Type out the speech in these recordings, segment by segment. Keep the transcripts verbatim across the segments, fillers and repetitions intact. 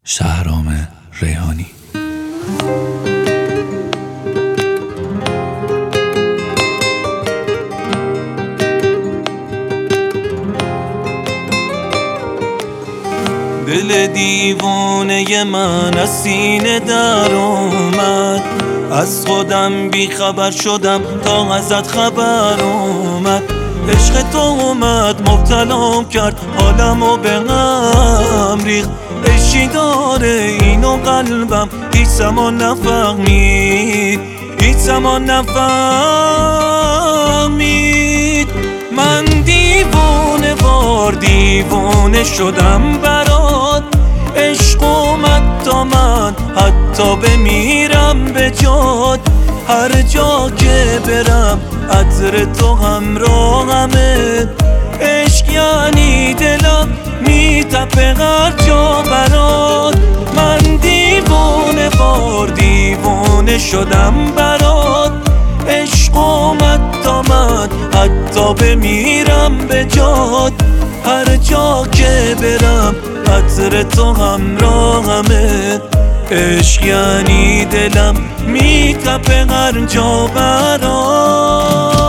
شهرام ریحانی. دل دیوانه من از سینه در اومد، از خودم بی خبر شدم تا ازت خبر اومد. عشق تو اومد مبتلام کرد، حالمو به غم ریخت. عشقی داره اینو قلبم هیچ زمان نفهمید، هیچ زمان نفهمید. من دیوانه وار دیوانه شدم برات، عشق اومد تا من حتی بمیرم به جات. هر جا که برم عطر تو همراهمه، عشق یعنی دلم میتپه هر جا برات. من دیوانه وار دیوانه شدم برات، عشق اومد تا من حتی بمیرم به جات. هر جا که برم عطر تو همراهمه، عشق یعنی دلم میتپه هر جا برات.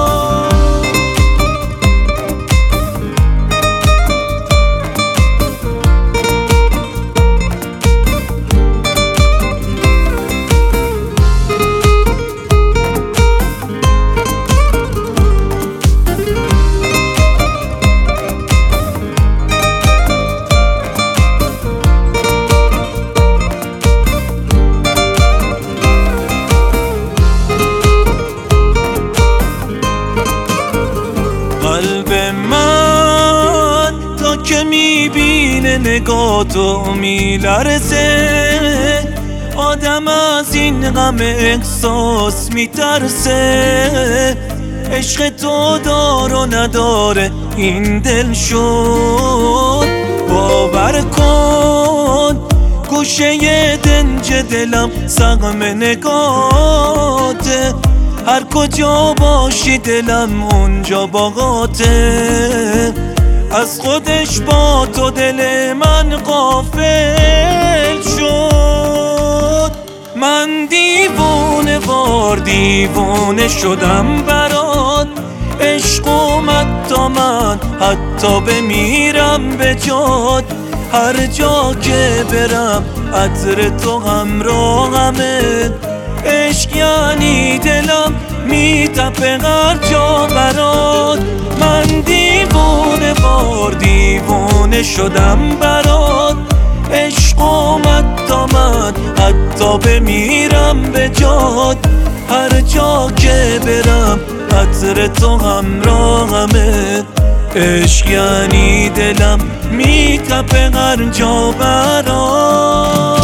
قلب من تا که میبینه نگاه تو میلرزه، آدم از این غم احساس میترسه. عشق تو دار و نداره این دل شد، باور کن گوشه دنج دلم سقم نگاته. هر کجا باشی دلم اونجا باغاته، از خودش با تو دل من غافل شد. من دیوانه وار دیوانه شدم برات، عشق اومد تا من حتی بمیرم به جات. هر جا که برم عطر تو همراهمه، عشق یعنی دلم میتپه هر جا برات. من دیوانه وار دیوانه شدم برات، عشق اومد تا من حتی بمیرم به جات. هر جا که برم عطر تو همراهمه، عشق یعنی دلم میتپه هر جا برات.